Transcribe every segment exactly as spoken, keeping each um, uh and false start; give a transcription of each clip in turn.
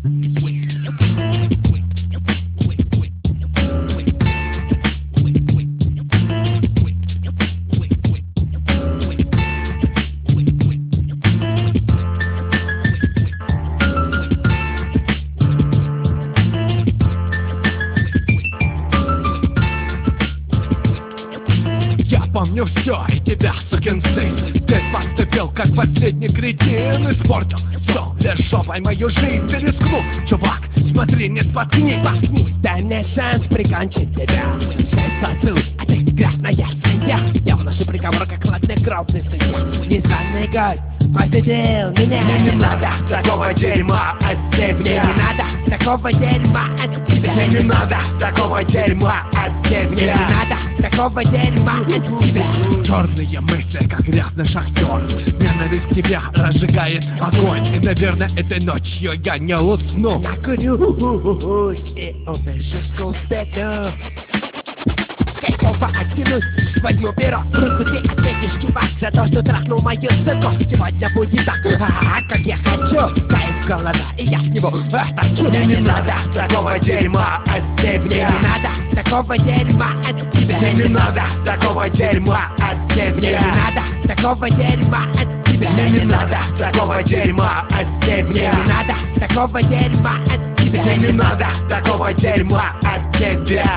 Помню все и тебя, сукин сын. Ты поступил как последний кретин. Испортил все лишь жопой мою жизнь. Ты рискнул, чувак, смотри, не споткнись. Споткнись, дай мне шанс прикончить тебя. Шесть поцелуй, а ты грязная свинья. Я вношу приговор, как хладнокровный судья. Незваный гость посетил меня. Мне не надо такого дерьма от тебя. Мне не надо такого дерьма от тебя. Мне не надо такого дерьма от тебя. Мне не надо такого дерьма от тебя. Черные мысли, как грязный шахтер. Ненависть к тебе разжигает огонь. И, наверное, этой ночью я не усну. Накурюсь и убежу с кустеду. Кайфово оттянусь, возьму перо в руку. Ты ответишь, чувак, за то, что трахнул мою суку. Сегодня будет так, а, как я хочу. Кайф глаза, и я с него торчу. Мне не надо такого дерьма от тебя. Мне не надо такого дерьма от тебя. Мне не надо такого дерьма от тебя. Мне не надо такого дерьма от тебя. Мне не надо такого дерьма от тебя. Мне не надо такого дерьма от тебя. Мне не надо такого дерьма от тебя.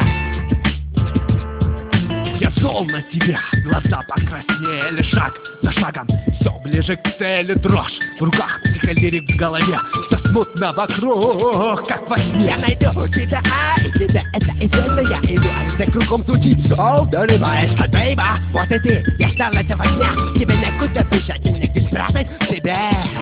Я зол на тебя, глаза покраснели. Шаг за шагом, все ближе к цели. Дрожь в руках, психоделик в голове. Все смутно вокруг, как во сне. Я найду тебя, а и тебя это известно. Я иду, а за кругом звучит сол. Доливаешь от бейба, вот и ты. Я ждал этого дня. Тебе некуда бежать и негде спрятать себя.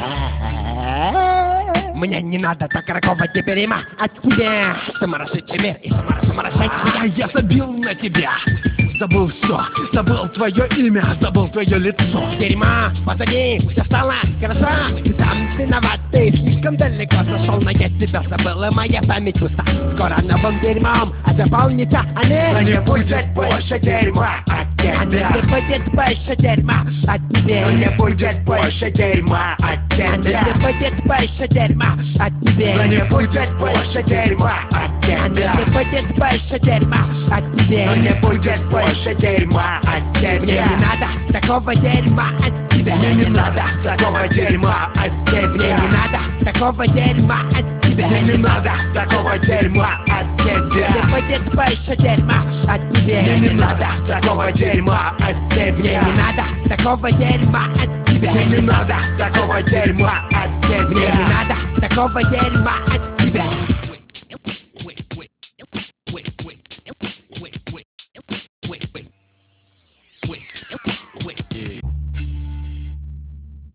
Мне не надо такого дерьма от тебя. Сумасшедший мир и сумасшедший А я забил на тебя. Забыл все, забыл твое имя, забыл твое лицо. Дерьма позади, все стало хорошо. Ты сам виноват, ты слишком далеко зашел. Но я тебя забыл, и моя память пуста. Скоро новым дерьмом заполнится она. Не будет больше дерьма от тебя. Не будет больше дерьма от тебя. Не будет больше дерьма от тебя. Не будет больше дерьма от тебя. Не будет больше дерьма от тебя. Не будет больше дерьма от тебя. Не будет больше дерьма от тебя. Мне не надо такого дерьма от тебя. Мне не надо такого дерьма от тебя. Мне не надо такого дерьма от тебя. Мне не надо такого дерьма от тебя. Не будет больше дерьма от тебя. Мне не надо такого дерьма от тебя. Мне не надо такого дерьма от тебя. Мне не надо такого дерьма от тебя. Мне не надо такого дерьма от тебя.